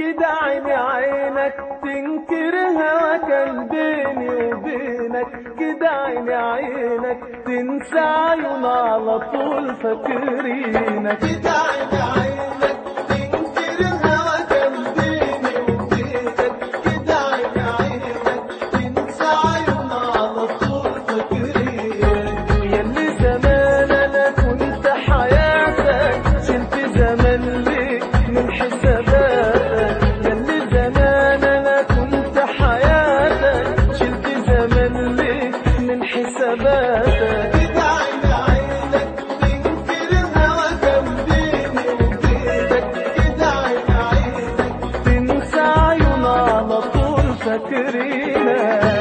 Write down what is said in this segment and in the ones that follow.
كده عيني عينك تنكر هوا كان بيني وبينك، كده عيني عينك تنسى عيون على طول فاكرينك، كده عيني عينك تنكر هوا كان بيني وبينك، كده عيني عينك تنسى عيون على طول فاكرينك. ياللي زمان انا كنت حياتك شلت زمان ليك من حساباتك، ياللي زمان انا كنت حياتك شلت زمان ليك من حساباتك، كده عيني عينك تنكر الهوى كان بيني وبينك، كده عيني عينك تنسى عيون على طول فاكرينك.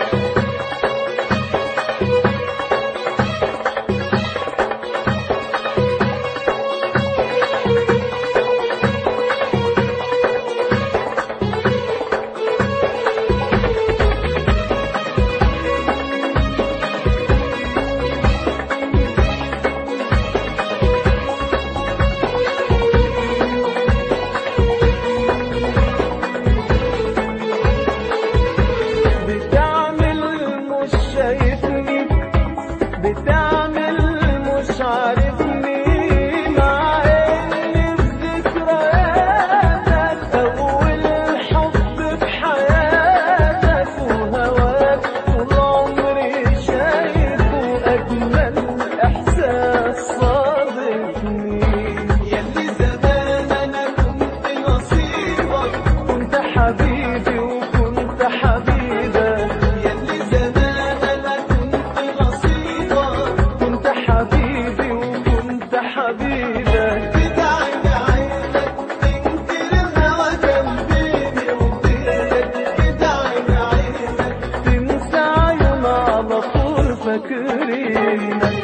بتعمل مش عارفني مع اني في ذكرياتك اول حب في حياتك، وهواك طول عمري شايفه اجمل احساس صادفني. ياللي زمان انا كنت نصيبك كنت حبيبي وكنت حبيبك، ياللي زمان انا كنت نصيبك حبيبي وكنت حبيبك، كده عيني عينك تنكر الهوى كان بيني وبينك، كده عيني عينك تنسى عيون على طول فاكرينك.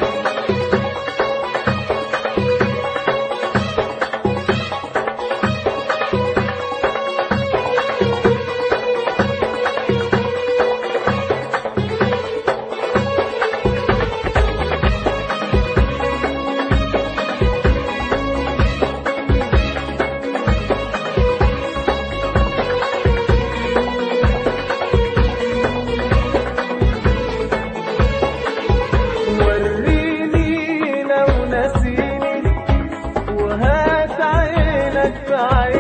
وريني لو نسيني وهات عينك في عيني